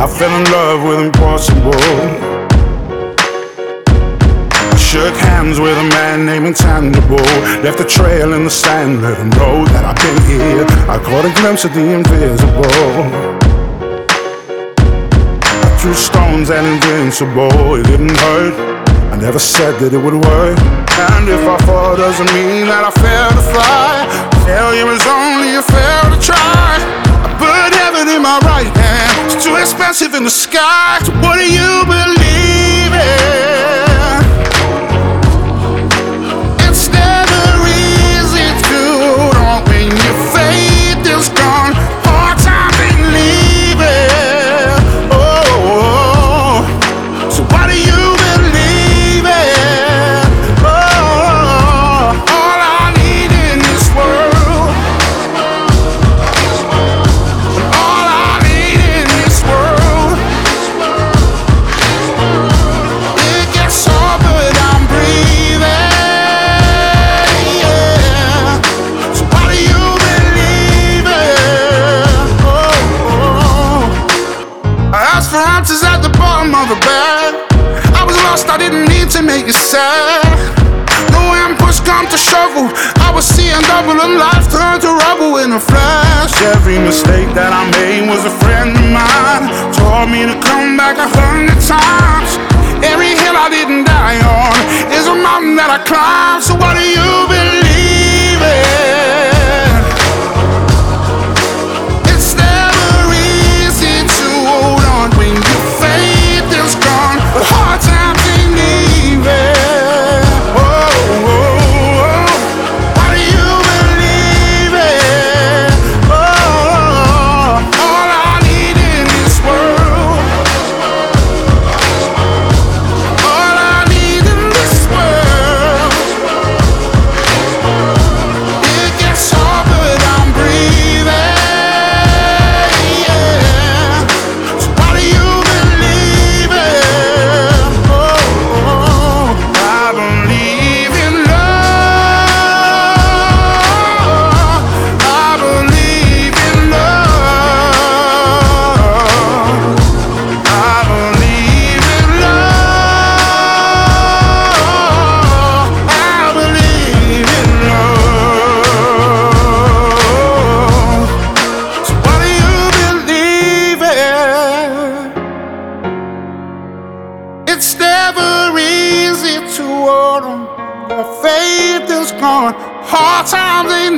I fell in love with impossible. I shook hands with a man named Intangible. Left a trail in the sand, let him know that I've been here. I caught a glimpse of the invisible. I threw stones and invincible. It didn't hurt, I never said that it would work. And if I fall, doesn't mean that I failed to fly. Failure is only a fail to try. I put heaven in my right hand, it's too expensive in the sky. So what do you believe in? It's never easy to hold on when your faith is gone. Hard times ain't leaving. Oh, so what do you believe in? Oh, all I need in this world, all I need in this world, it gets hard but I'm breathing. Yeah. So what do you believe in? Oh. I asked for answers at the bottom of a bed. I was lost, I didn't need to make you sad. No when push come to shovel, I was seeing double and life turned to rubble in a flash. Every mistake that I made was a friend of mine, taught me to come back 100 times. Every hill I didn't die on is a mountain that I climbed. So what do you believe in? It's never easy to hold on when your faith is gone, but hard times ain't leaving. Oh, oh, oh. What do you believe in? Oh, all I need in this world, all I need in this world, it gets hard but I'm breathing. Yeah. So what do you believe in? Oh, I believe in love. I believe in love. I believe in love. I believe in love. So what do you believe in? It's never easy to hold on. Your faith is gone. Hard times ain't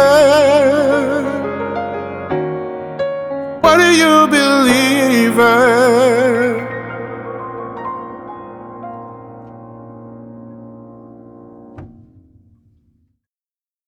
leaving. What do you believe in?